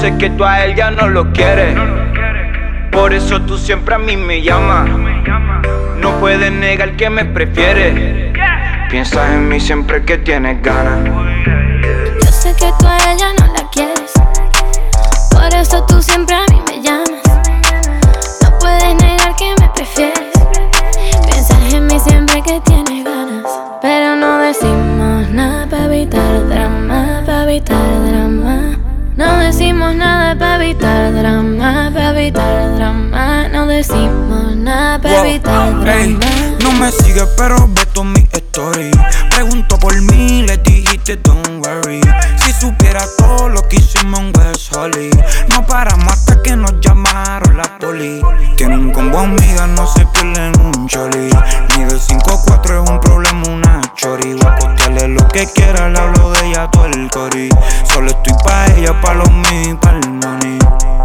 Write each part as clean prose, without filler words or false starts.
sé que tú a él ya no lo quieres, por eso tú siempre a mí me llamas. No puedes negar que me prefieres. Piensas en mí siempre que tienes ganas. Yo sé que tú a ella no la quieres, por eso tú siempre a mí me llamas. No puedes negar que me prefieres. Piensas en mí siempre que tienes ganas. Pero no decimos nada para evitar drama, para evitar drama. No decimos nada para evitar drama, para evitar drama. No decimos nada para evitar drama. Ey, no me sigues pero ve todas mis stories. Pregunto por mí, le dijiste don't worry. Si supiera todo lo que hicimos en West Holly. No paramos hasta que nos llamaron la poli. Tiene un combo amiga, no se pierde en un choli. Ni de 5-4 es un problema, una chori. Voy a postearle lo que quiera, le hablo de ella todo el cori. Solo estoy pa' ella, pa' lo mío y pa' el money.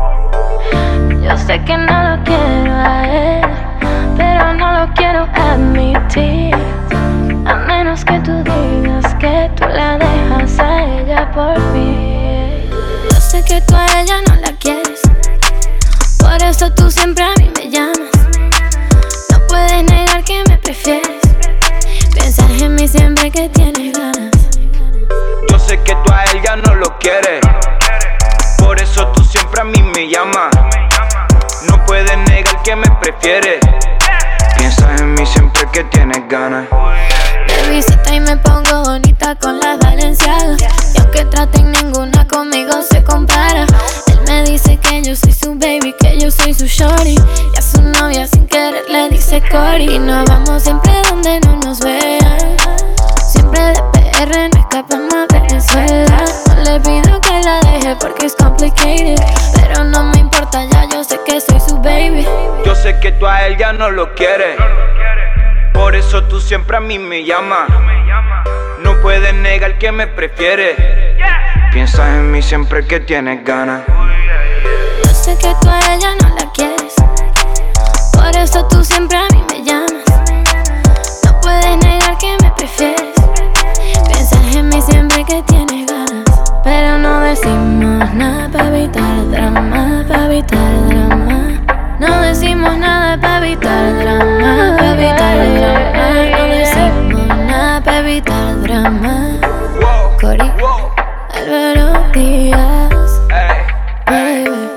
Yo sé que no lo quiero a él, pero no lo quiero admitir. A menos que tú digas que tú la dejas a ella por mí. Yo sé que tú a ella no la quieres, por eso tú siempre a mí me llamas. No puedes negar que me prefieres. Piensas en mí siempre que tienes ganas. Yo sé que tú a él ya no lo quieres, por eso tú siempre a mí me llamas. No puedes negar que me prefieres. Piensas en mí siempre que tienes ganas. Me visita y me pongo bonita con las Balenciagas. Y aunque traten ninguna conmigo se compara. Él me dice que yo soy su baby, que yo soy su shorty. Y a su novia sin querer le dice Cory. Y nos vamos siempre donde no nos vean. Siempre de PR no escapamos a Venezuela. No le pido que la deje porque es complicated, pero no me importa ya, yo sé que soy su baby. Yo sé que tú a él ya no lo quieres, por eso tú siempre a mí me llamas. No puedes negar que me prefieres. Piensas en mí siempre que tienes ganas. Yo sé que tú a ella no la quieres, por eso tú siempre a mí me llamas. No puedes negar que me prefieres. Piensas en mí siempre que tienes ganas. Pero no decimos nada para evitar drama, para evitar drama. No decimos nada para evitar drama, para evitar drama. No decimos nada para evitar drama. Cory, Álvaro Díaz, baby.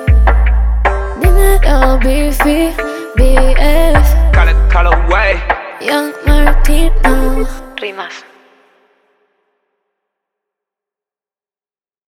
Dímelo, Biffy, BF, Callaway, Young Martino. Rimas.